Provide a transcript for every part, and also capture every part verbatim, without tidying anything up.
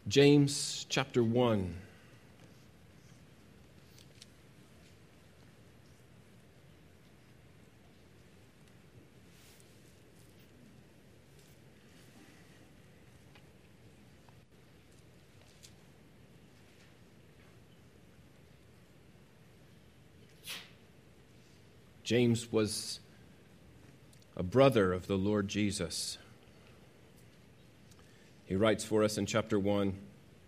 James chapter one. James was a brother of the Lord Jesus. He writes for us in chapter one,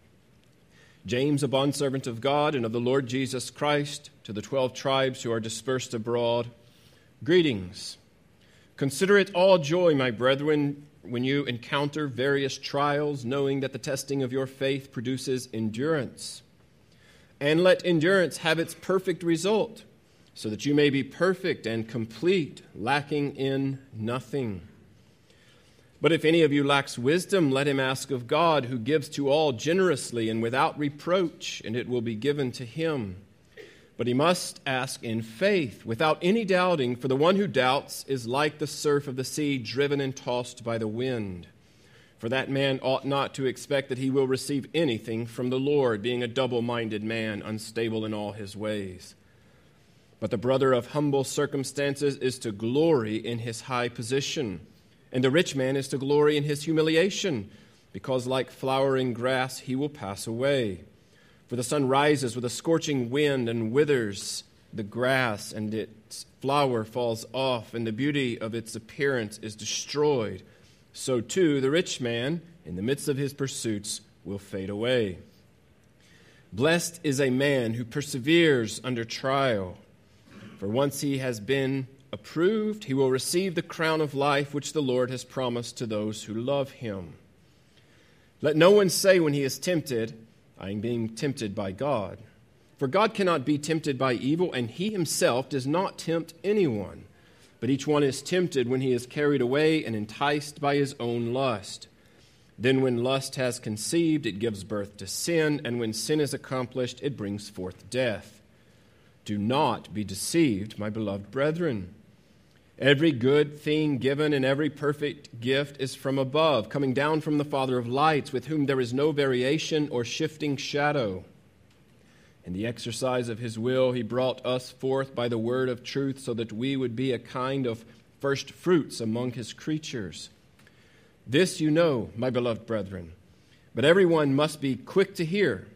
James, a bondservant of God and of the Lord Jesus Christ, to the twelve tribes who are dispersed abroad, greetings. Consider it all joy, my brethren, when you encounter various trials, knowing that the testing of your faith produces endurance. And let endurance have its perfect result, so that you may be perfect and complete, lacking in nothing. But if any of you lacks wisdom, let him ask of God, who gives to all generously and without reproach, and it will be given to him. But he must ask in faith, without any doubting, for the one who doubts is like the surf of the sea, driven and tossed by the wind. For that man ought not to expect that he will receive anything from the Lord, being a double-minded man, unstable in all his ways. But the brother of humble circumstances is to glory in his high position, and the rich man is to glory in his humiliation, because like flowering grass he will pass away. For the sun rises with a scorching wind and withers the grass, and its flower falls off, and the beauty of its appearance is destroyed. So too the rich man, in the midst of his pursuits, will fade away. Blessed is a man who perseveres under trial. For once he has been approved, he will receive the crown of life which the Lord has promised to those who love him. Let no one say when he is tempted, I am being tempted by God. For God cannot be tempted by evil, and he himself does not tempt anyone. But each one is tempted when he is carried away and enticed by his own lust. Then when lust has conceived, it gives birth to sin, and when sin is accomplished, it brings forth death. Do not be deceived, my beloved brethren. Every good thing given and every perfect gift is from above, coming down from the Father of lights, with whom there is no variation or shifting shadow. In the exercise of his will, he brought us forth by the word of truth, so that we would be a kind of first fruits among his creatures. This you know, my beloved brethren, but everyone must be quick to hear,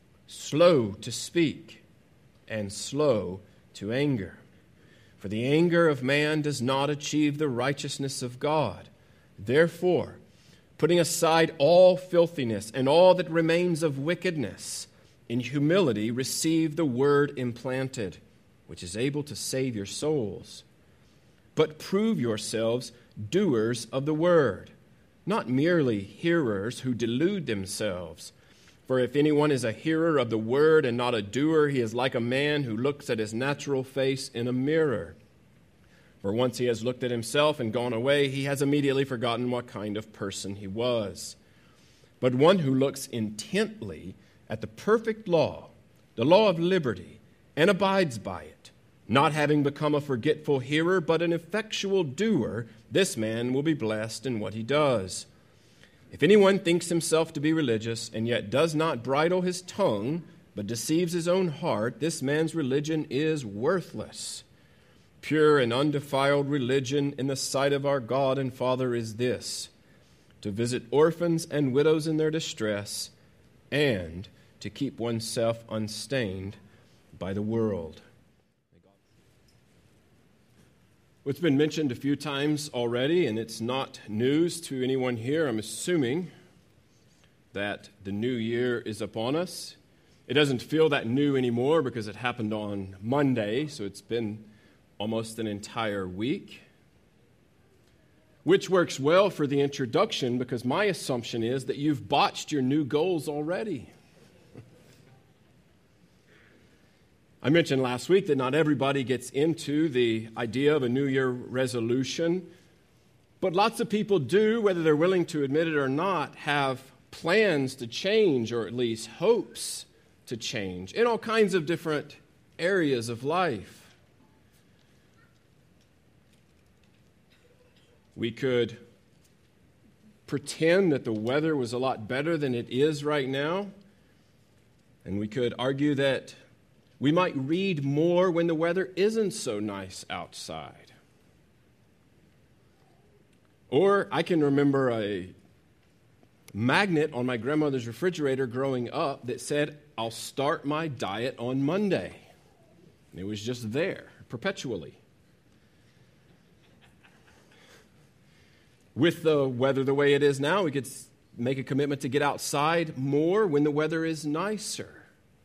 slow to speak, and slow to anger. For the anger of man does not achieve the righteousness of God. Therefore, putting aside all filthiness and all that remains of wickedness, in humility receive the word implanted, which is able to save your souls. But prove yourselves doers of the word, not merely hearers who delude themselves. For if anyone is a hearer of the word and not a doer, he is like a man who looks at his natural face in a mirror. For once he has looked at himself and gone away, he has immediately forgotten what kind of person he was. But one who looks intently at the perfect law, the law of liberty, and abides by it, not having become a forgetful hearer, but an effectual doer, this man will be blessed in what he does. If anyone thinks himself to be religious and yet does not bridle his tongue, but deceives his own heart, this man's religion is worthless. Pure and undefiled religion in the sight of our God and Father is this, to visit orphans and widows in their distress, and to keep oneself unstained by the world. It's been mentioned a few times already, and it's not news to anyone here. I'm assuming that the new year is upon us. It doesn't feel that new anymore because it happened on Monday, so it's been almost an entire week, which works well for the introduction because my assumption is that you've botched your new goals already. I mentioned last week that not everybody gets into the idea of a New Year resolution, but lots of people do, whether they're willing to admit it or not, have plans to change, or at least hopes to change, in all kinds of different areas of life. We could pretend that the weather was a lot better than it is right now. And we could argue that we might read more when the weather isn't so nice outside. Or I can remember a magnet on my grandmother's refrigerator growing up that said, "I'll start my diet on Monday." And it was just there perpetually. With the weather the way it is now, we could make a commitment to get outside more when the weather is nicer.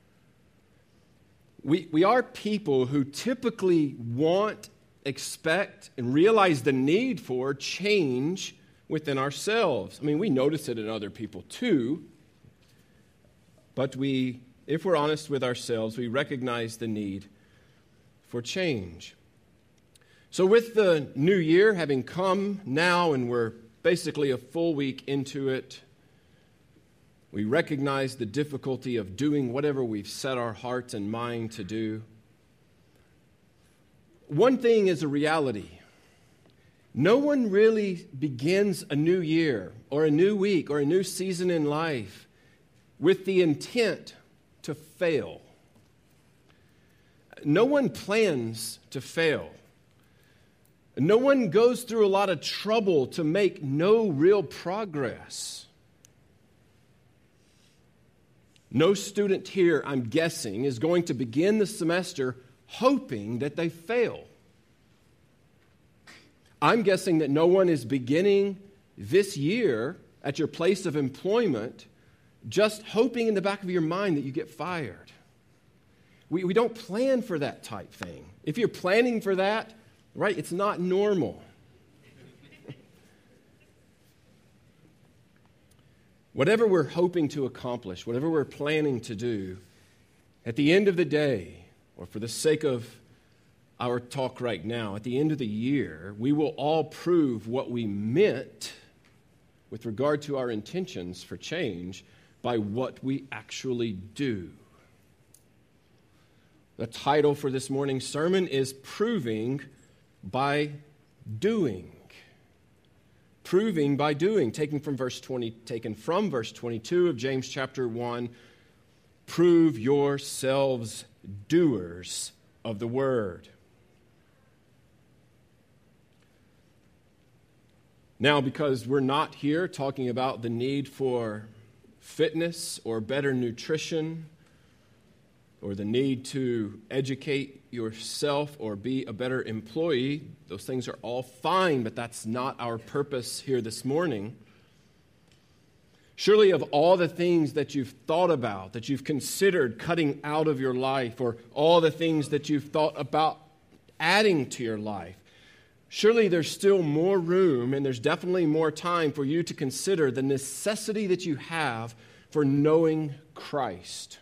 We, we are people who typically want, expect, and realize the need for change within ourselves. I mean, we notice it in other people too, but we, if we're honest with ourselves, we recognize the need for change. So with the new year having come now, and we're basically a full week into it, we recognize the difficulty of doing whatever we've set our heart and mind to do. One thing is a reality. No one really begins a new year or a new week or a new season in life with the intent to fail. No one plans to fail. No one goes through a lot of trouble to make no real progress. No student here, I'm guessing, is going to begin the semester hoping that they fail. I'm guessing that no one is beginning this year at your place of employment just hoping in the back of your mind that you get fired. We, we don't plan for that type thing. If you're planning for that, right, it's not normal. Whatever we're hoping to accomplish, whatever we're planning to do, at the end of the day, or for the sake of our talk right now, at the end of the year, we will all prove what we meant with regard to our intentions for change by what we actually do. The title for this morning's sermon is Proving by Doing. Proving by doing, taken from verse twenty, taken from verse twenty-two of James chapter one. Prove yourselves doers of the word. Now, because we're not here talking about the need for fitness or better nutrition, or the need to educate yourself or be a better employee, those things are all fine, but that's not our purpose here this morning. Surely of all the things that you've thought about, that you've considered cutting out of your life, or all the things that you've thought about adding to your life, surely there's still more room and there's definitely more time for you to consider the necessity that you have for knowing Christ.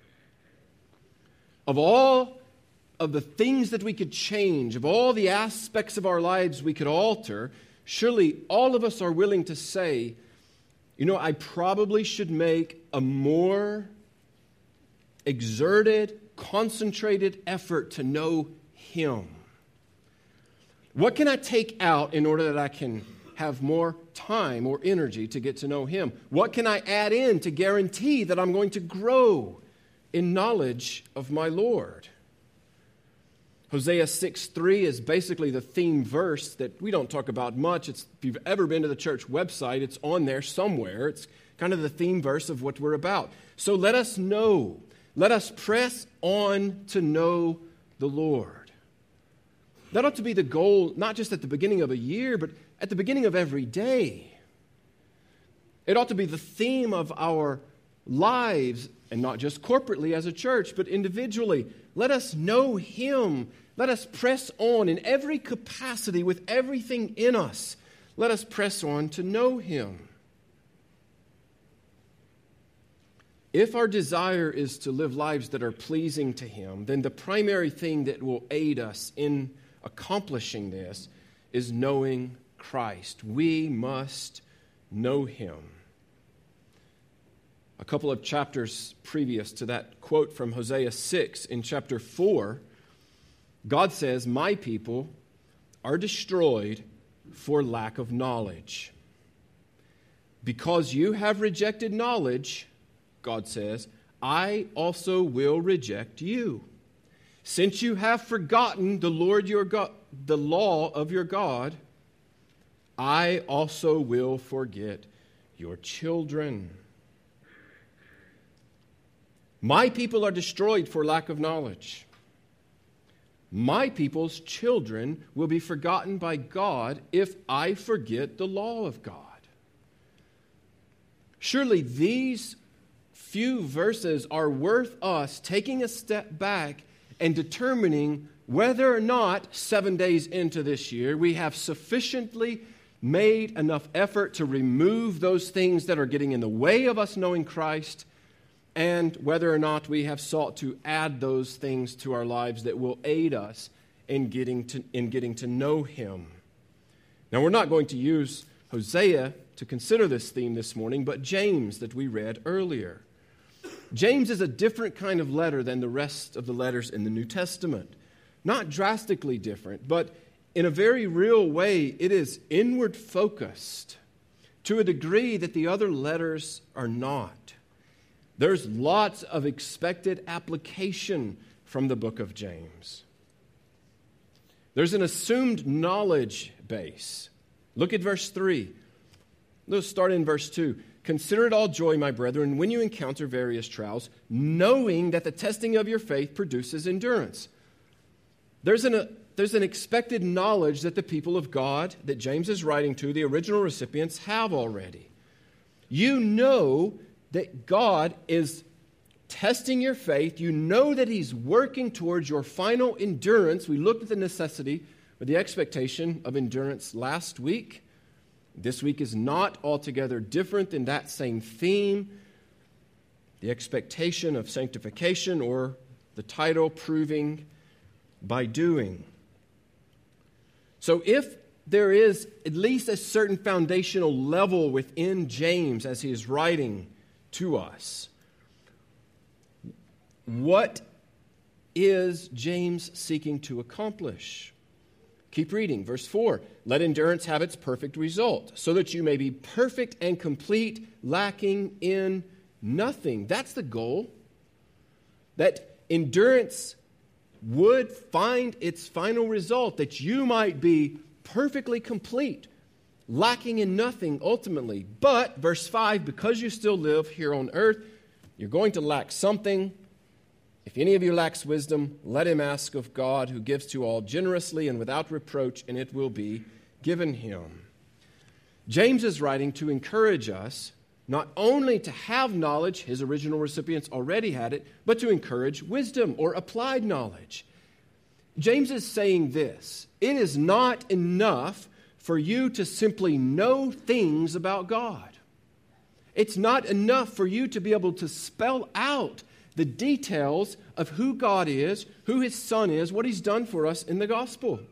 Of all of the things that we could change, of all the aspects of our lives we could alter, surely all of us are willing to say, you know, I probably should make a more exerted, concentrated effort to know Him. What can I take out in order that I can have more time or energy to get to know Him? What can I add in to guarantee that I'm going to grow in knowledge of my Lord? Hosea six three is basically the theme verse that we don't talk about much. It's, if you've ever been to the church website, it's on there somewhere. It's kind of the theme verse of what we're about. So let us know. Let us press on to know the Lord. That ought to be the goal, not just at the beginning of a year, but at the beginning of every day. It ought to be the theme of our lives, and not just corporately as a church, but individually. Let us know Him. Let us press on in every capacity with everything in us. Let us press on to know Him. If our desire is to live lives that are pleasing to Him, then the primary thing that will aid us in accomplishing this is knowing Christ. We must know Him. A couple of chapters previous to that quote from Hosea six, in chapter four, God says, "My people are destroyed for lack of knowledge." Because you have rejected knowledge, God says, I also will reject you. Since you have forgotten the Lord your God, the law of your God, I also will forget your children. My people are destroyed for lack of knowledge. My people's children will be forgotten by God if I forget the law of God. Surely these few verses are worth us taking a step back and determining whether or not seven days into this year we have sufficiently made enough effort to remove those things that are getting in the way of us knowing Christ, and whether or not we have sought to add those things to our lives that will aid us in getting to, in getting to know Him. Now, we're not going to use Hosea to consider this theme this morning, but James that we read earlier. James is a different kind of letter than the rest of the letters in the New Testament. Not drastically different, but in a very real way, it is inward focused to a degree that the other letters are not. There's lots of expected application from the book of James. There's an assumed knowledge base. Look at verse three. Let's start in verse two. Consider it all joy, my brethren, when you encounter various trials, knowing that the testing of your faith produces endurance. There's an, a, there's an expected knowledge that the people of God that James is writing to, the original recipients, have already. You know that God is testing your faith. You know that He's working towards your final endurance. We looked at the necessity or the expectation of endurance last week. This week is not altogether different than that same theme. The expectation of sanctification, or the title, proving by doing. So if there is at least a certain foundational level within James as he is writing to us, what is James seeking to accomplish? Keep reading. Verse four, let endurance have its perfect result, so that you may be perfect and complete, lacking in nothing. That's the goal. That endurance would find its final result, that you might be perfectly complete, lacking in nothing ultimately. But, verse five, because you still live here on earth, you're going to lack something. If any of you lacks wisdom, let him ask of God, who gives to all generously and without reproach, and it will be given him. James is writing to encourage us not only to have knowledge, his original recipients already had it, but to encourage wisdom or applied knowledge. James is saying this: it is not enough for you to simply know things about God. It's not enough for you to be able to spell out the details of who God is, who His Son is, what He's done for us in the gospel.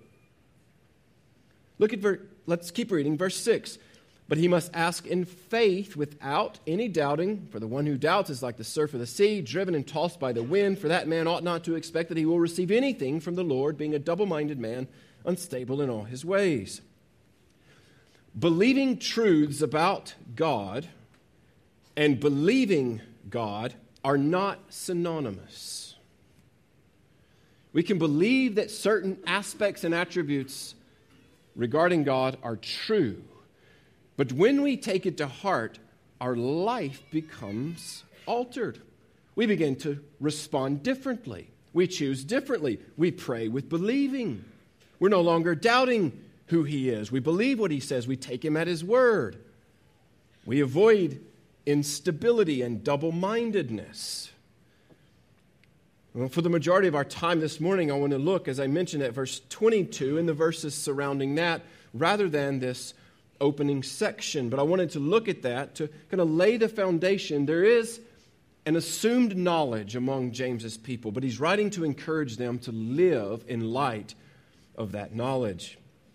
Look at ver- let's keep reading verse six. But he must ask in faith without any doubting, for the one who doubts is like the surf of the sea, driven and tossed by the wind. For that man ought not to expect that he will receive anything from the Lord, being a double-minded man, unstable in all his ways. Believing truths about God and believing God are not synonymous. We can believe that certain aspects and attributes regarding God are true, but when we take it to heart, our life becomes altered. We begin to respond differently. We choose differently. We pray with believing. We're no longer doubting who He is. We believe what He says. We take Him at His word. We avoid instability and double-mindedness. Well, for the majority of our time this morning, I want to look, as I mentioned, at verse twenty-two and the verses surrounding that, rather than this opening section. But I wanted to look at that to kind of lay the foundation. There is an assumed knowledge among James's people, but he's writing to encourage them to live in light of that knowledge.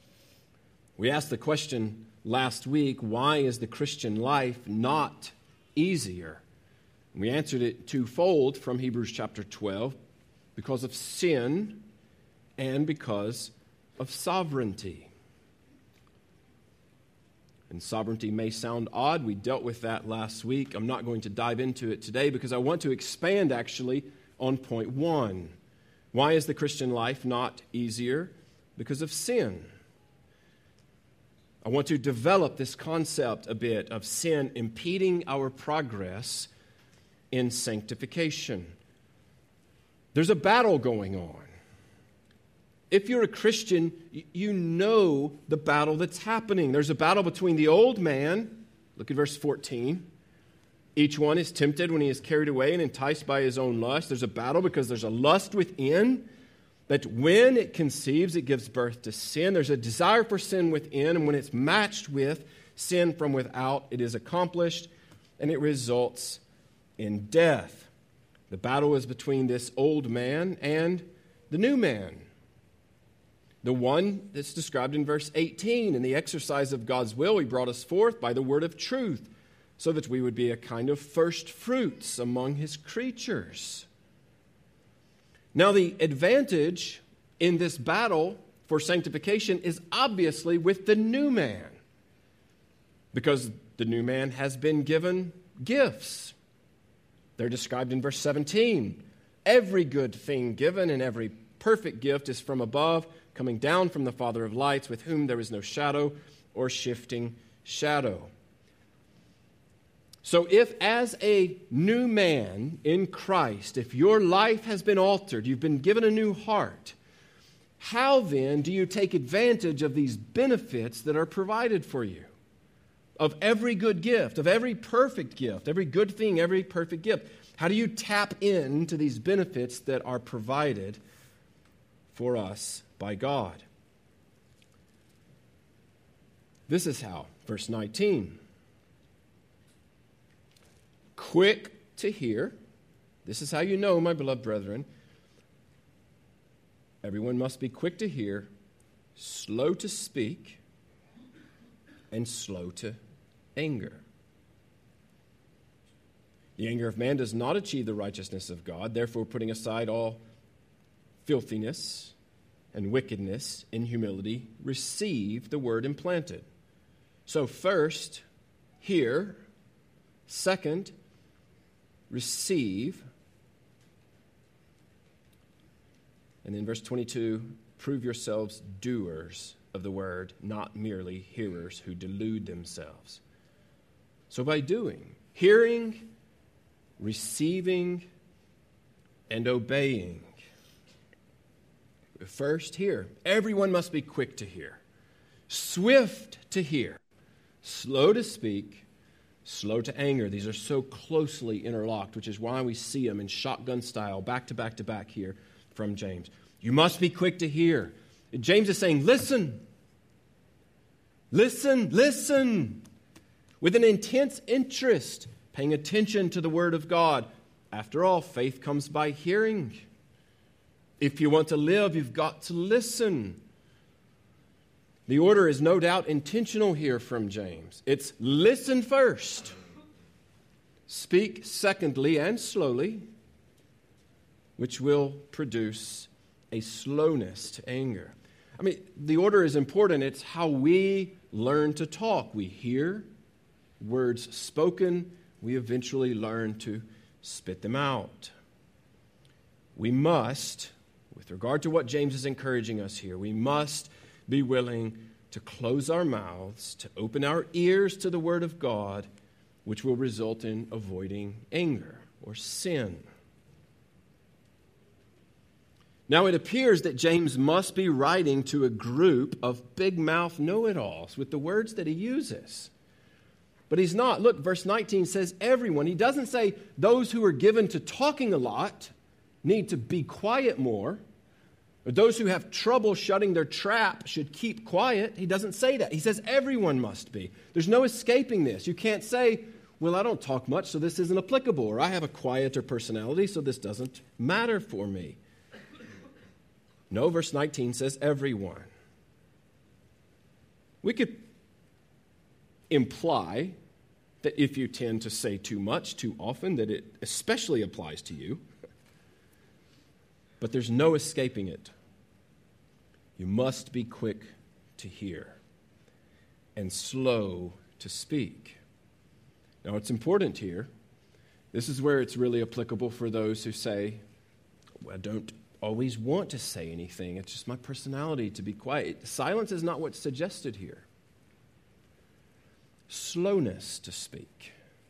We asked the question last week, why is the Christian life not easier? We answered it twofold from Hebrews chapter twelve, because of sin and because of sovereignty. And sovereignty may sound odd. We dealt with that last week. I'm not going to dive into it today because I want to expand actually on point one. Why is the Christian life not easier? Because of sin. I want to develop this concept a bit of sin impeding our progress in sanctification. There's a battle going on. If you're a Christian, you know the battle that's happening. There's a battle between the old man. Look at verse fourteen. Each one is tempted when he is carried away and enticed by his own lust. There's a battle because there's a lust within that when it conceives, it gives birth to sin. There's a desire for sin within, and when it's matched with sin from without, it is accomplished, and it results in death. The battle is between this old man and the new man. The one that's described in verse eighteen, in the exercise of God's will, he brought us forth by the word of truth, so that we would be a kind of first fruits among his creatures. Now, the advantage in this battle for sanctification is obviously with the new man, because the new man has been given gifts. They're described in verse seventeen. Every good thing given and every perfect gift is from above, coming down from the Father of lights, with whom there is no shadow or shifting shadow. So if as a new man in Christ, if your life has been altered, you've been given a new heart, how then do you take advantage of these benefits that are provided for you? Of every good gift, of every perfect gift, every good thing, every perfect gift. How do you tap into these benefits that are provided for us by God? This is how. Verse nineteen. Quick to hear. This is how you know, my beloved brethren. Everyone must be quick to hear, slow to speak, and slow to anger. The anger of man does not achieve the righteousness of God. Therefore, putting aside all filthiness and wickedness in humility, receive the word implanted. So first, hear. Second, receive. And then verse twenty-two, prove yourselves doers of the word, not merely hearers who delude themselves. So by doing, hearing, receiving, and obeying. First, hear. Everyone must be quick to hear, swift to hear, slow to speak, slow to anger. These are so closely interlocked, which is why we see them in shotgun style, back to back to back here from James. You must be quick to hear. James is saying, listen, listen, listen, with an intense interest, paying attention to the word of God. After all, faith comes by hearing. If you want to live, you've got to listen. The order is no doubt intentional here from James. It's listen first, speak secondly and slowly, which will produce a slowness to anger. I mean, the order is important. It's how we learn to talk. We hear words spoken. We eventually learn to spit them out. We must, with regard to what James is encouraging us here, we must be willing to close our mouths, to open our ears to the word of God, which will result in avoiding anger or sin. Now, it appears that James must be writing to a group of big-mouth know-it-alls with the words that he uses. But he's not. Look, verse nineteen says everyone. He doesn't say those who are given to talking a lot need to be quiet more, or those who have trouble shutting their trap should keep quiet. He doesn't say that. He says everyone must be. There's no escaping this. You can't say, well, I don't talk much, so this isn't applicable, or I have a quieter personality, so this doesn't matter for me. No, verse nineteen says everyone. We could imply that if you tend to say too much too often, that it especially applies to you. But there's no escaping it. You must be quick to hear and slow to speak. Now, it's important here. This is where it's really applicable for those who say, well, I don't always want to say anything. It's just my personality to be quiet. Silence is not what's suggested here. Slowness to speak.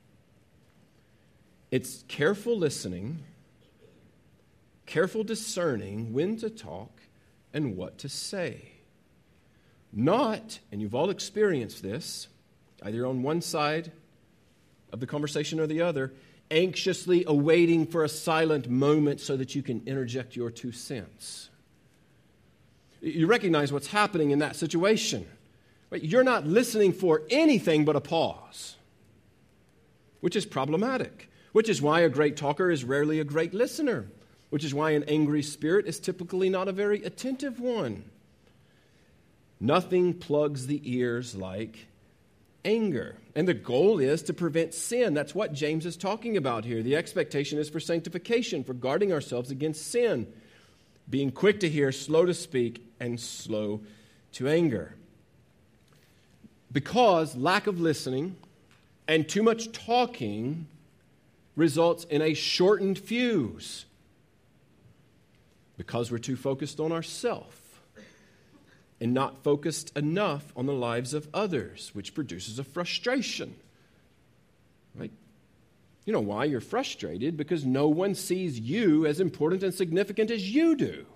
It's careful listening, careful discerning when to talk and what to say. Not, and you've all experienced this, either on one side of the conversation or the other, anxiously awaiting for a silent moment so that you can interject your two cents. You recognize what's happening in that situation. You're not listening for anything but a pause, which is problematic, which is why a great talker is rarely a great listener, which is why an angry spirit is typically not a very attentive one. Nothing plugs the ears like anger. And the goal is to prevent sin. That's what James is talking about here. The expectation is for sanctification, for guarding ourselves against sin. Being quick to hear, slow to speak, and slow to anger. Because lack of listening and too much talking results in a shortened fuse. Because we're too focused on ourselves and not focused enough on the lives of others, which produces a frustration. Right? You know why you're frustrated? Because no one sees you as important and significant as you do.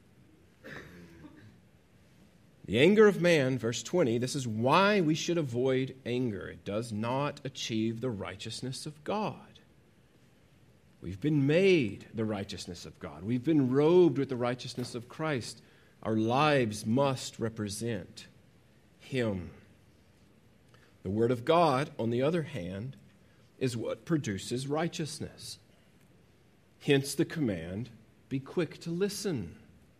The anger of man, verse twenty, this is why we should avoid anger. It does not achieve the righteousness of God. We've been made the righteousness of God. We've been robed with the righteousness of Christ. Our lives must represent Him. The Word of God, on the other hand, is what produces righteousness. Hence the command, be quick to listen.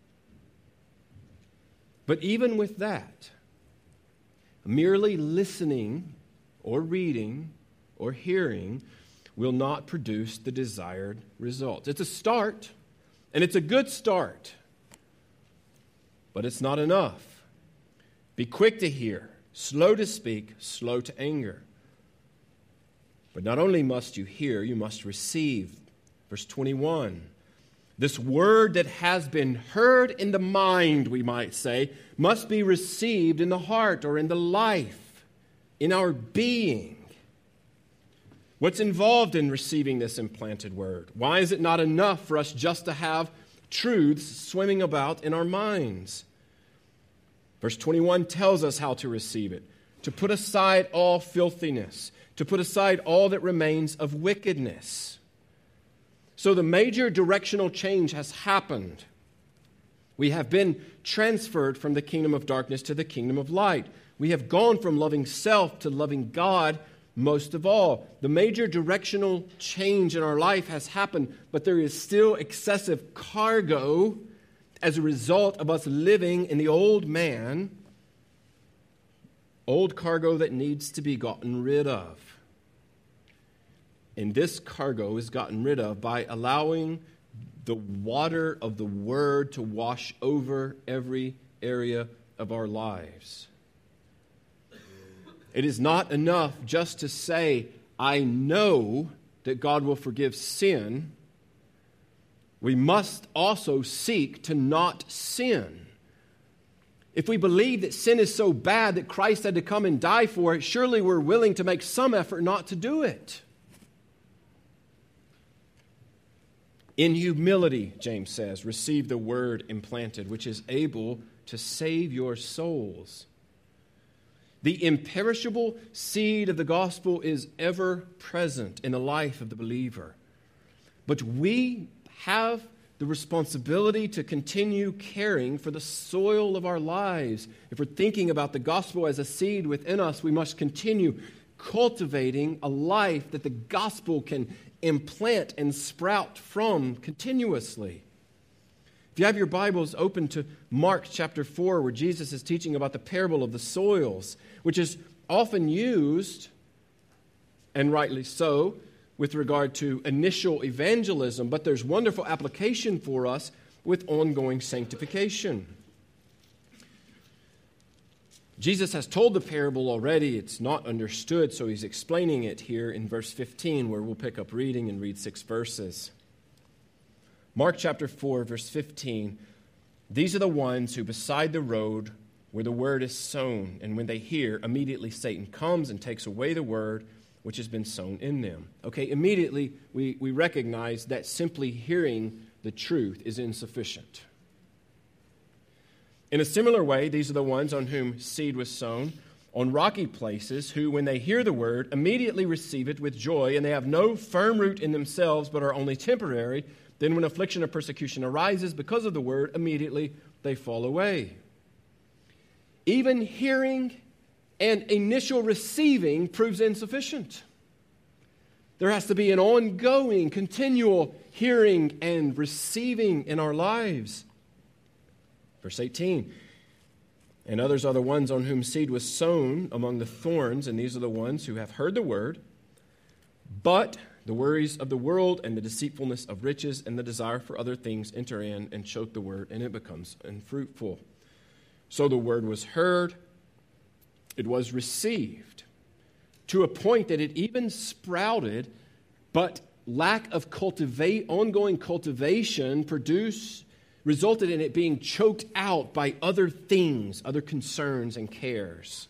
But even with that, merely listening or reading or hearing will not produce the desired result. It's a start, and it's a good start, but it's not enough. Be quick to hear, slow to speak, slow to anger. But not only must you hear, you must receive. Verse twenty-one, this word that has been heard in the mind, we might say, must be received in the heart or in the life, in our being. What's involved in receiving this implanted word? Why is it not enough for us just to have truths swimming about in our minds? Verse twenty-one tells us how to receive it. To put aside all filthiness, to put aside all that remains of wickedness. So the major directional change has happened. We have been transferred from the kingdom of darkness to the kingdom of light. We have gone from loving self to loving God most of all. The major directional change in our life has happened, but there is still excessive cargo as a result of us living in the old man, old cargo that needs to be gotten rid of. And this cargo is gotten rid of by allowing the water of the Word to wash over every area of our lives. It is not enough just to say, I know that God will forgive sin. We must also seek to not sin. If we believe that sin is so bad that Christ had to come and die for it, surely we're willing to make some effort not to do it. In humility, James says, receive the word implanted, which is able to save your souls. The imperishable seed of the gospel is ever present in the life of the believer. But we have the responsibility to continue caring for the soil of our lives. If we're thinking about the gospel as a seed within us, we must continue cultivating a life that the gospel can implant and sprout from continuously. If you have your Bibles open to Mark chapter four, where Jesus is teaching about the parable of the soils, which is often used, and rightly so, with regard to initial evangelism, but there's wonderful application for us with ongoing sanctification. Jesus has told the parable already. It's not understood, so he's explaining it here in verse fifteen, where we'll pick up reading and read six verses. Mark chapter four, verse fifteen. These are the ones who beside the road where the word is sown, and when they hear, immediately Satan comes and takes away the word which has been sown in them. Okay, immediately we, we recognize that simply hearing the truth is insufficient. In a similar way, these are the ones on whom seed was sown on rocky places, who, when they hear the word, immediately receive it with joy, and they have no firm root in themselves, but are only temporary. Then when affliction or persecution arises because of the word, immediately they fall away. Even hearing and initial receiving proves insufficient. There has to be an ongoing, continual hearing and receiving in our lives. Verse eighteen, and others are the ones on whom seed was sown among the thorns, and these are the ones who have heard the word, but the worries of the world and the deceitfulness of riches and the desire for other things enter in and choke the word, and it becomes unfruitful. So the word was heard, it was received, to a point that it even sprouted, but lack of cultivate, ongoing cultivation produced resulted in it being choked out by other things, other concerns and cares.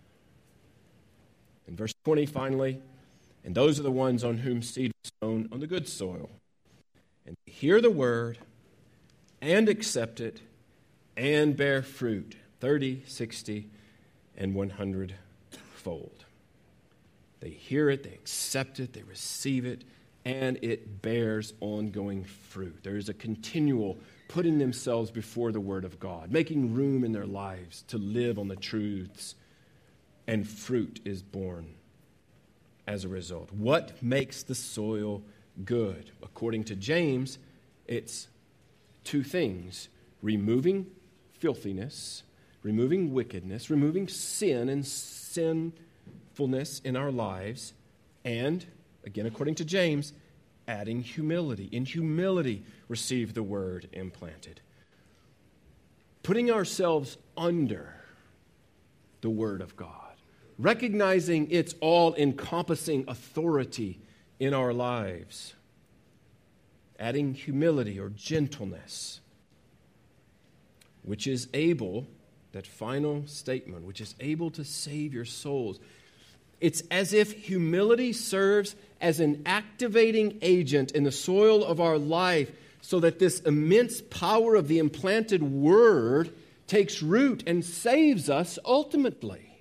In verse twenty, finally, and those are the ones on whom seed was sown on the good soil. And they hear the word and accept it and bear fruit, thirty, sixty, and one hundred fold. They hear it, they accept it, they receive it, and it bears ongoing fruit. There is a continual putting themselves before the Word of God, making room in their lives to live on the truths, and fruit is born as a result. What makes the soil good? According to James, it's two things: removing filthiness, removing wickedness, removing sin and sinfulness in our lives, and, again, according to James, adding humility. In humility, receive the word implanted. Putting ourselves under the word of God, recognizing its all-encompassing authority in our lives, adding humility or gentleness, which is able, that final statement, which is able to save your souls. It's as if humility serves as an activating agent in the soil of our life so that this immense power of the implanted word takes root and saves us ultimately.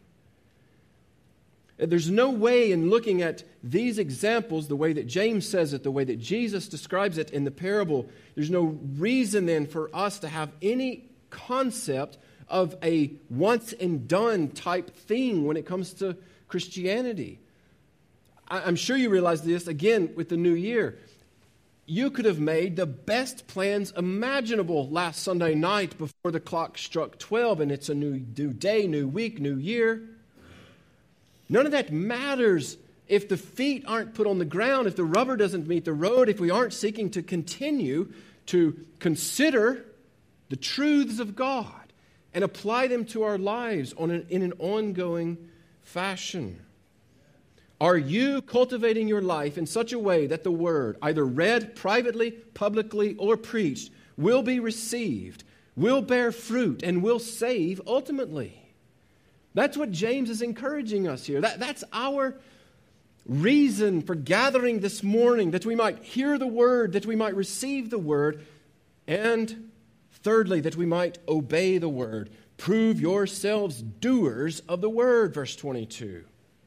There's no way in looking at these examples, the way that James says it, the way that Jesus describes it in the parable, there's no reason then for us to have any concept of a once and done type thing when it comes to Christianity. I'm sure you realize this, again, with the new year. You could have made the best plans imaginable last Sunday night before the clock struck twelve, and it's a new, new day, new week, new year. None of that matters if the feet aren't put on the ground, if the rubber doesn't meet the road, if we aren't seeking to continue to consider the truths of God and apply them to our lives on an, in an ongoing fashion. Are you cultivating your life in such a way that the word, either read privately, publicly, or preached, will be received, will bear fruit, and will save ultimately? That's what James is encouraging us here. That, that's our reason for gathering this morning, that we might hear the word, that we might receive the word, and thirdly, that we might obey the word. Prove yourselves doers of the word, verse twenty-two.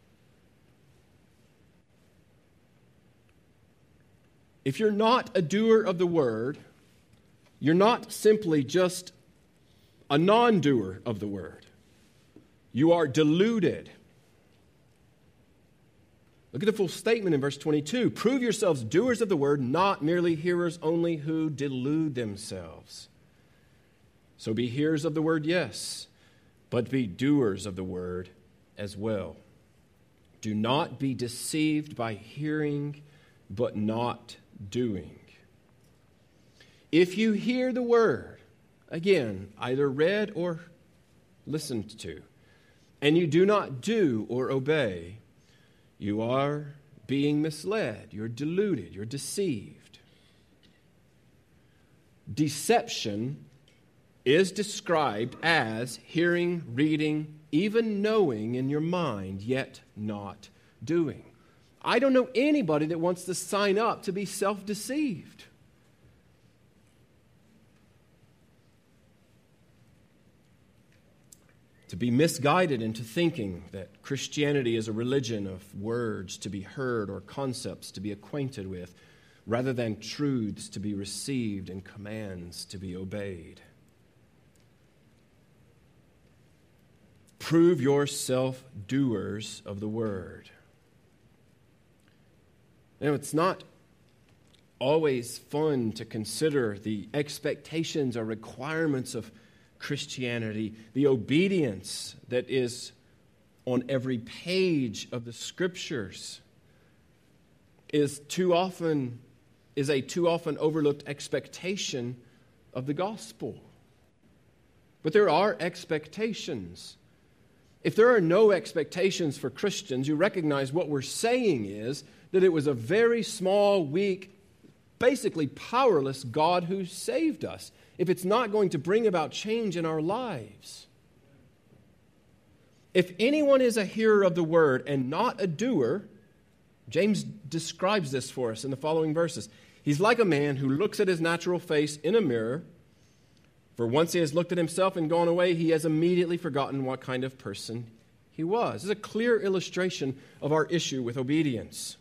If you're not a doer of the word, you're not simply just a non-doer of the word. You are deluded. Look at the full statement in verse twenty-two. Prove yourselves doers of the word, not merely hearers only who delude themselves. So be hearers of the word, yes, but be doers of the word as well. Do not be deceived by hearing, but not doing. If you hear the word, again, either read or listened to, and you do not do or obey, you are being misled, you're deluded, you're deceived. Deception is described as hearing, reading, even knowing in your mind, yet not doing. I don't know anybody that wants to sign up to be self-deceived. To be misguided into thinking that Christianity is a religion of words to be heard or concepts to be acquainted with, rather than truths to be received and commands to be obeyed. Prove yourself doers of the word. Now, it's not always fun to consider the expectations or requirements of Christianity, the obedience that is on every page of the Scriptures is too often is a too often overlooked expectation of the gospel. But there are expectations. If there are no expectations for Christians, you recognize what we're saying is that it was a very small, weak, basically powerless God who saved us. If it's not going to bring about change in our lives. If anyone is a hearer of the word and not a doer, James describes this for us in the following verses. He's like a man who looks at his natural face in a mirror, for once he has looked at himself and gone away, he has immediately forgotten what kind of person he was. This is a clear illustration of our issue with obedience.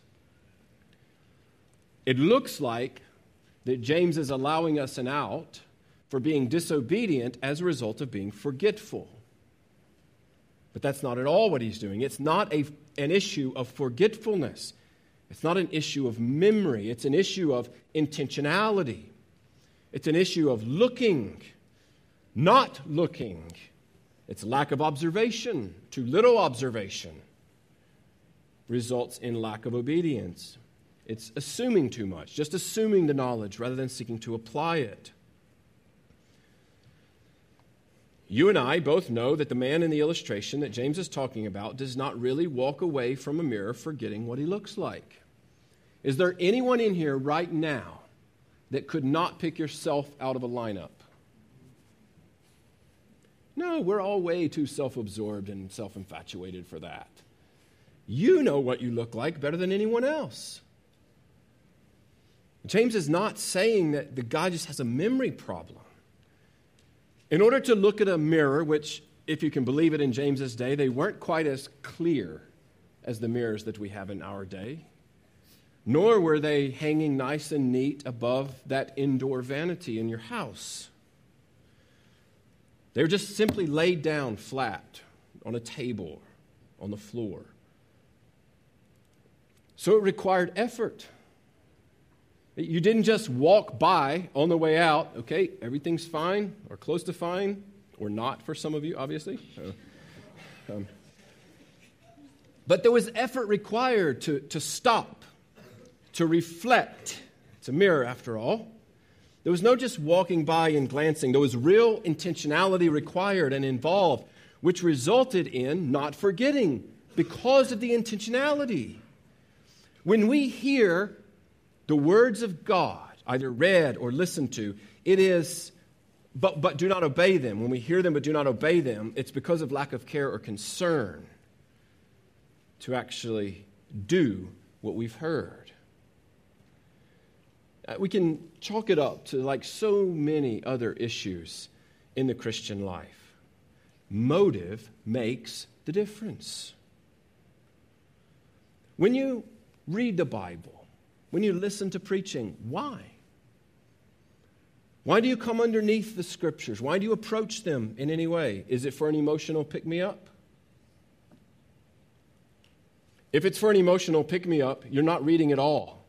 It looks like that James is allowing us an out for being disobedient as a result of being forgetful. But that's not at all what he's doing. It's not a, an issue of forgetfulness. It's not an issue of memory. It's an issue of intentionality. It's an issue of looking, not looking. It's lack of observation. Too little observation results in lack of obedience. It's assuming too much, just assuming the knowledge rather than seeking to apply it. You and I both know that the man in the illustration that James is talking about does not really walk away from a mirror forgetting what he looks like. Is there anyone in here right now that could not pick yourself out of a lineup? No, we're all way too self-absorbed and self-infatuated for that. You know what you look like better than anyone else. James is not saying that the guy just has a memory problem. In order to look at a mirror, which, if you can believe it in James's day, they weren't quite as clear as the mirrors that we have in our day, nor were they hanging nice and neat above that indoor vanity in your house. They were just simply laid down flat on a table on the floor. So it required effort. You didn't just walk by on the way out, okay, everything's fine, or close to fine, or not for some of you, obviously. Uh, um, but there was effort required to, to stop, to reflect. It's a mirror, after all. There was no just walking by and glancing. There was real intentionality required and involved, which resulted in not forgetting because of the intentionality. When we hear the words of God, either read or listened to, it is, but, but do not obey them. When we hear them but do not obey them, it's because of lack of care or concern to actually do what we've heard. Uh, we can chalk it up to like so many other issues in the Christian life. Motive makes the difference. When you read the Bible, when you listen to preaching, why? Why do you come underneath the Scriptures? Why do you approach them in any way? Is it for an emotional pick-me-up? If it's for an emotional pick-me-up, you're not reading at all.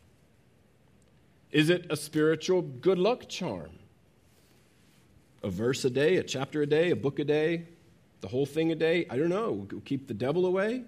Is it a spiritual good luck charm? A verse a day, a chapter a day, a book a day, the whole thing a day? I don't know. Keep the devil away?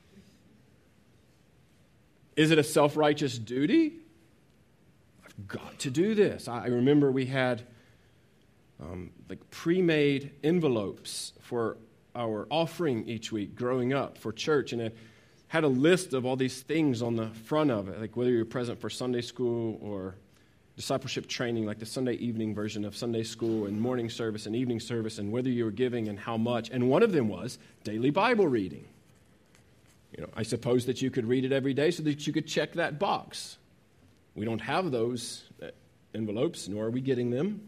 Is it a self-righteous duty? I've got to do this. I remember we had um, like pre-made envelopes for our offering each week growing up for church, and it had a list of all these things on the front of it, like whether you're present for Sunday school or discipleship training, like the Sunday evening version of Sunday school, and morning service and evening service, and whether you were giving and how much. And one of them was daily Bible reading. You know, I suppose that you could read it every day so that you could check that box. We don't have those envelopes, nor are we getting them.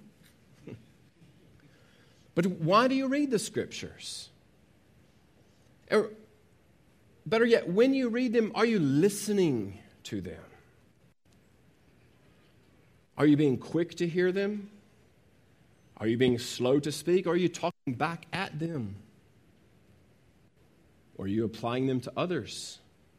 But why do you read the Scriptures? Or, better yet, when you read them, are you listening to them? Are you being quick to hear them? Are you being slow to speak? Or are you talking back at them? Or are you applying them to others?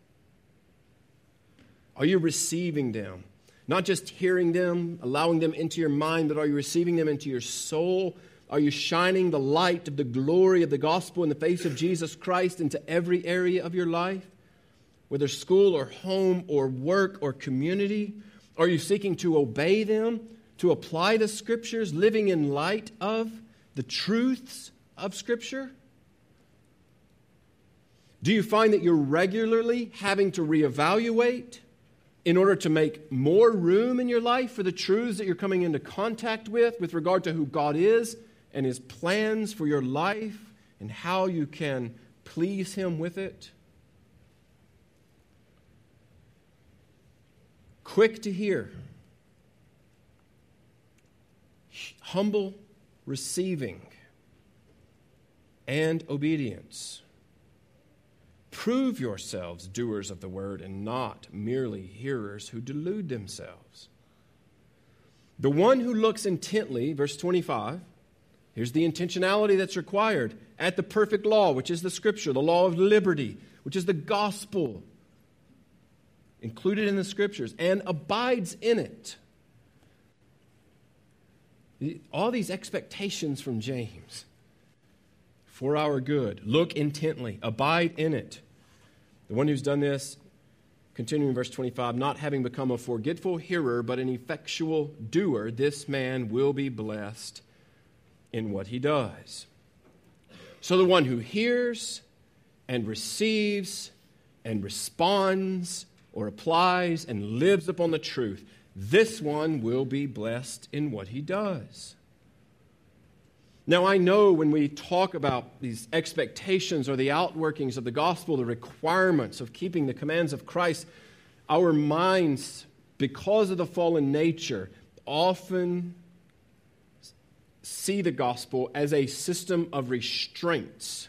Are you receiving them? Not just hearing them, allowing them into your mind, but are you receiving them into your soul? Are you shining the light of the glory of the gospel in the face of Jesus Christ into every area of your life? Whether school or home or work or community? Are you seeking to obey them, to apply the Scriptures, living in light of the truths of Scripture? Do you find that you're regularly having to reevaluate in order to make more room in your life for the truths that you're coming into contact with, with regard to who God is and His plans for your life and how you can please Him with it? Quick to hear, humble receiving, and obedience. Prove yourselves doers of the word and not merely hearers who delude themselves. The one who looks intently, verse twenty-five, here's the intentionality that's required, at the perfect law, which is the Scripture, the law of liberty, which is the gospel, included in the Scriptures, and abides in it. All these expectations from James for our good. Look intently, abide in it. The one who's done this, continuing in verse twenty-five, not having become a forgetful hearer, but an effectual doer, this man will be blessed in what he does. So the one who hears and receives and responds or applies and lives upon the truth, this one will be blessed in what he does. Now, I know when we talk about these expectations or the outworkings of the gospel, the requirements of keeping the commands of Christ, our minds, because of the fallen nature, often see the gospel as a system of restraints.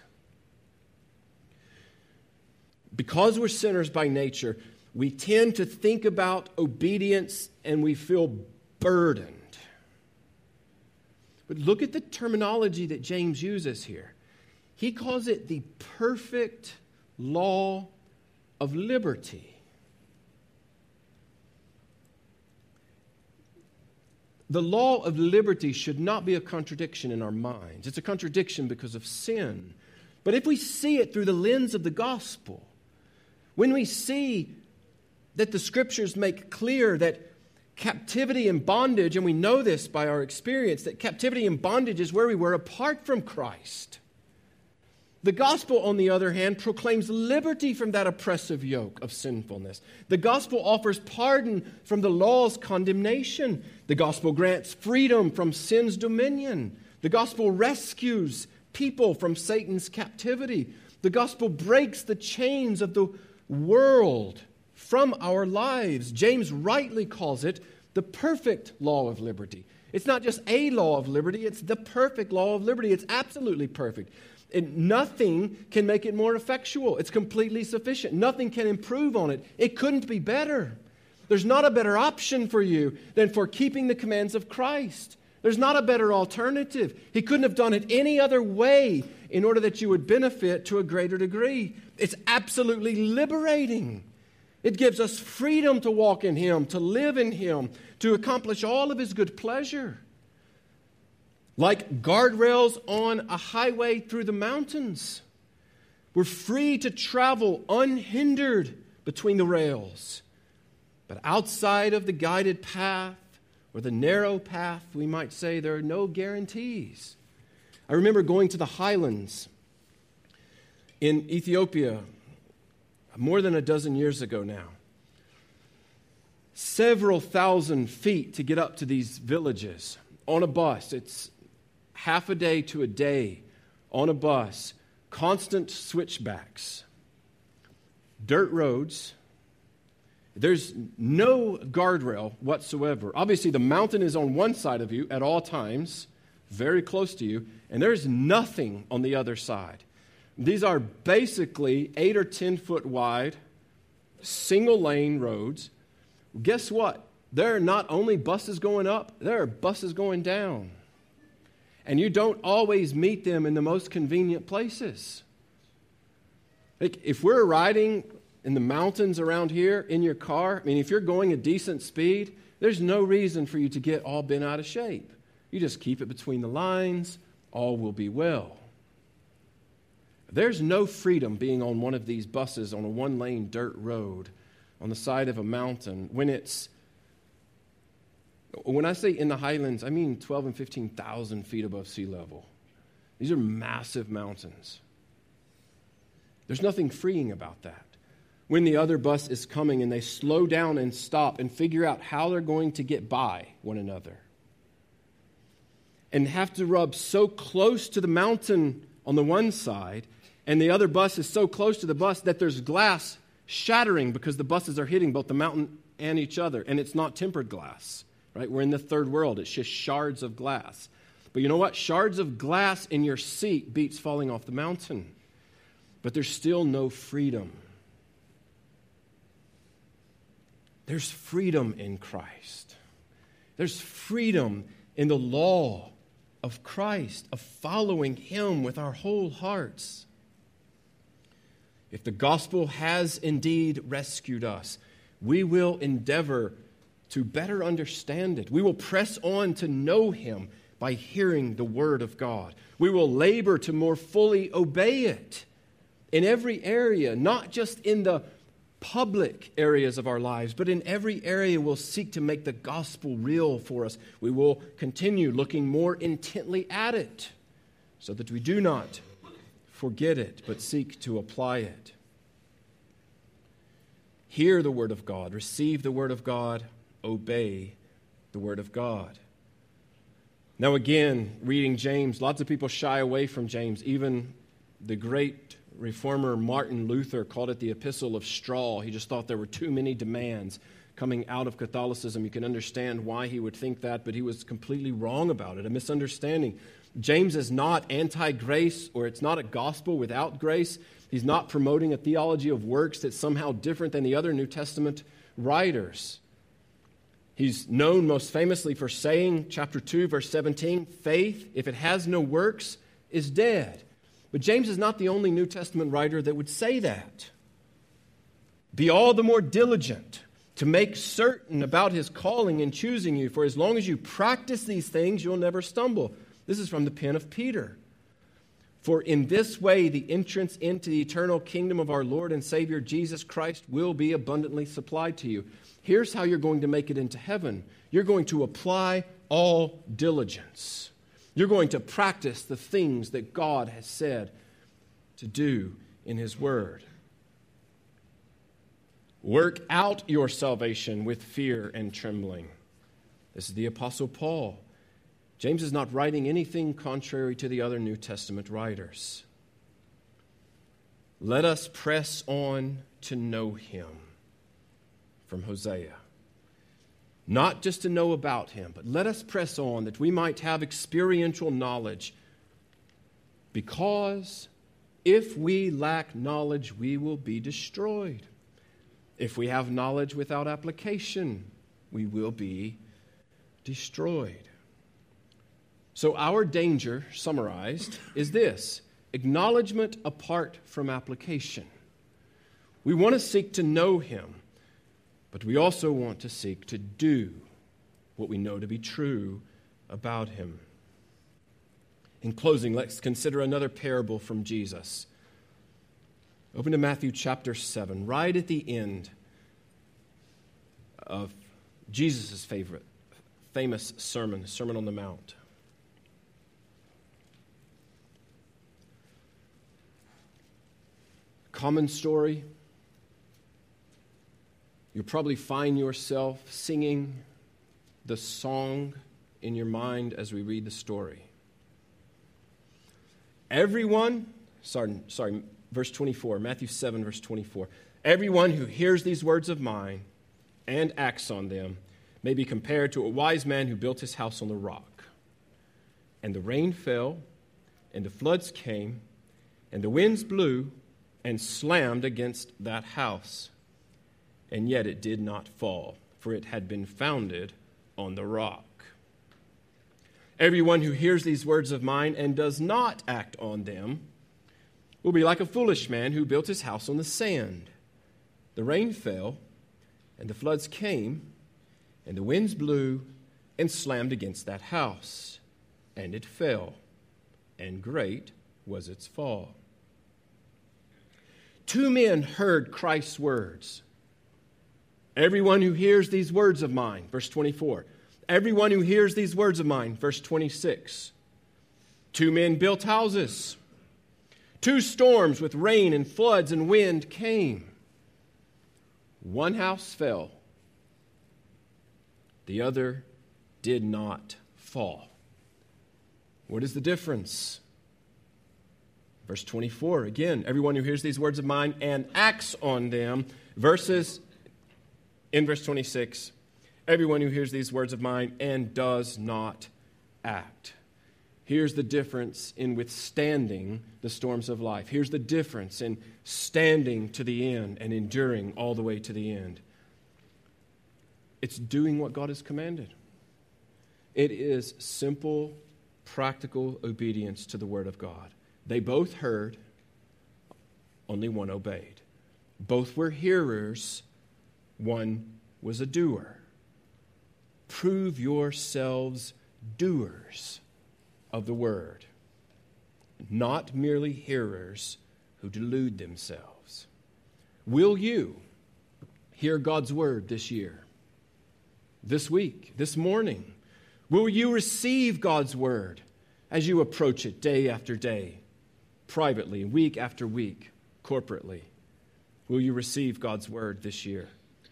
Because we're sinners by nature, we tend to think about obedience and we feel burdened. But look at the terminology that James uses here. He calls it the perfect law of liberty. The law of liberty should not be a contradiction in our minds. It's a contradiction because of sin. But if we see it through the lens of the gospel, when we see that the Scriptures make clear that captivity and bondage, and we know this by our experience, that captivity and bondage is where we were apart from Christ. The gospel, on the other hand, proclaims liberty from that oppressive yoke of sinfulness. The gospel offers pardon from the law's condemnation. The gospel grants freedom from sin's dominion. The gospel rescues people from Satan's captivity. The gospel breaks the chains of the world from our lives. James rightly calls it the perfect law of liberty. It's not just a law of liberty, it's the perfect law of liberty. It's absolutely perfect. And nothing can make it more effectual. It's completely sufficient. Nothing can improve on it. It couldn't be better. There's not a better option for you than for keeping the commands of Christ. There's not a better alternative. He couldn't have done it any other way in order that you would benefit to a greater degree. It's absolutely liberating. It gives us freedom to walk in Him, to live in Him, to accomplish all of His good pleasure. Like guardrails on a highway through the mountains. We're free to travel unhindered between the rails. But outside of the guided path, or the narrow path, we might say, there are no guarantees. I remember going to the Highlands in Ethiopia, more than a dozen years ago now, several thousand feet to get up to these villages on a bus. It's half a day to a day on a bus, constant switchbacks, dirt roads. There's no guardrail whatsoever. Obviously, the mountain is on one side of you at all times, very close to you, and there's nothing on the other side. These are basically eight or ten foot wide, single lane roads. Guess what? There are not only buses going up, there are buses going down. And you don't always meet them in the most convenient places. Like if we're riding in the mountains around here in your car, I mean, if you're going a decent speed, there's no reason for you to get all bent out of shape. You just keep it between the lines, all will be well. There's no freedom being on one of these buses on a one-lane dirt road on the side of a mountain when it's, when I say in the highlands, I mean twelve and fifteen thousand feet above sea level. These are massive mountains. There's nothing freeing about that. When the other bus is coming and they slow down and stop and figure out how they're going to get by one another and have to rub so close to the mountain on the one side and the other bus is so close to the bus that there's glass shattering because the buses are hitting both the mountain and each other, and it's not tempered glass, right? We're in the third world. It's just shards of glass. But you know what? Shards of glass in your seat beats falling off the mountain. But there's still no freedom. There's freedom in Christ. There's freedom in the law of Christ, of following Him with our whole hearts. If the gospel has indeed rescued us, we will endeavor to better understand it. We will press on to know Him by hearing the Word of God. We will labor to more fully obey it in every area, not just in the public areas of our lives, but in every area we'll seek to make the gospel real for us. We will continue looking more intently at it so that we do not forget it, but seek to apply it. Hear the word of God, receive the word of God, obey the word of God. Now again, reading James, lots of people shy away from James. Even the great reformer Martin Luther called it the epistle of straw. He just thought there were too many demands coming out of Catholicism. You can understand why he would think that, but he was completely wrong about it, a misunderstanding. James is not anti-grace, or it's not a gospel without grace. He's not promoting a theology of works that's somehow different than the other New Testament writers. He's known most famously for saying, chapter two, verse seventeen, faith, if it has no works, is dead. But James is not the only New Testament writer that would say that. Be all the more diligent to make certain about his calling and choosing you, for as long as you practice these things, you'll never stumble. This is from the pen of Peter. For in this way, the entrance into the eternal kingdom of our Lord and Savior Jesus Christ will be abundantly supplied to you. Here's how you're going to make it into heaven. You're going to apply all diligence. You're going to practice the things that God has said to do in His Word. Work out your salvation with fear and trembling. This is the Apostle Paul. James is not writing anything contrary to the other New Testament writers. Let us press on to know Him, from Hosea. Not just to know about Him, but let us press on that we might have experiential knowledge. Because if we lack knowledge, we will be destroyed. If we have knowledge without application, we will be destroyed. So our danger, summarized, is this: acknowledgement apart from application. We want to seek to know Him, but we also want to seek to do what we know to be true about Him. In closing, let's consider another parable from Jesus. Open to Matthew chapter seven, right at the end of Jesus' favorite, famous sermon, Sermon on the Mount. common story. You'll probably find yourself singing the song in your mind as we read the story. Everyone, sorry, sorry, verse twenty-four, Matthew seven, verse twenty-four. Everyone who hears these words of mine and acts on them may be compared to a wise man who built his house on the rock. And the rain fell, and the floods came, and the winds blew and slammed against that house. And yet it did not fall, for it had been founded on the rock. Everyone who hears these words of mine and does not act on them will be like a foolish man who built his house on the sand. The rain fell, and the floods came, and the winds blew and slammed against that house, and it fell, and great was its fall. Two men heard Christ's words. Everyone who hears these words of mine, verse twenty-four. Everyone who hears these words of mine, verse twenty-six. Two men built houses. Two storms with rain and floods and wind came. One house fell. The other did not fall. What is the difference? Verse twenty-four, again, everyone who hears these words of mine and acts on them, versus in verse twenty-six, everyone who hears these words of mine and does not act. Here's the difference in withstanding the storms of life. Here's the difference in standing to the end and enduring all the way to the end. It's doing what God has commanded. It is simple, practical obedience to the Word of God. They both heard, only one obeyed. Both were hearers, one was a doer. Prove yourselves doers of the Word, not merely hearers who delude themselves. Will you hear God's Word this year, this week, this morning? Will you receive God's Word as you approach it day after day, privately, week after week, corporately? Will you receive God's Word this year?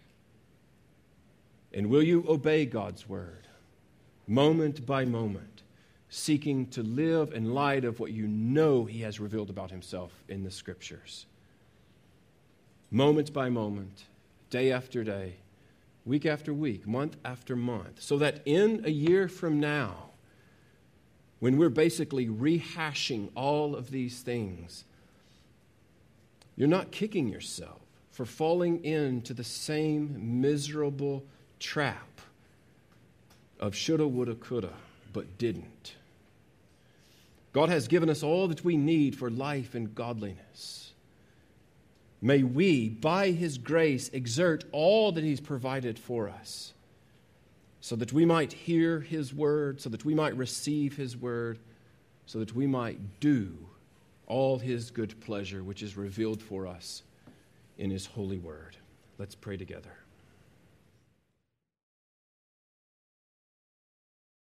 And will you obey God's Word, moment by moment, seeking to live in light of what you know He has revealed about Himself in the Scriptures? Moment by moment, day after day, week after week, month after month, so that in a year from now, when we're basically rehashing all of these things, you're not kicking yourself for falling into the same miserable trap of shoulda, woulda, coulda, but didn't. God has given us all that we need for life and godliness. May we, by His grace, exert all that He's provided for us so that we might hear His word, so that we might receive His word, so that we might do all His good pleasure which is revealed for us in His holy word. Let's pray together.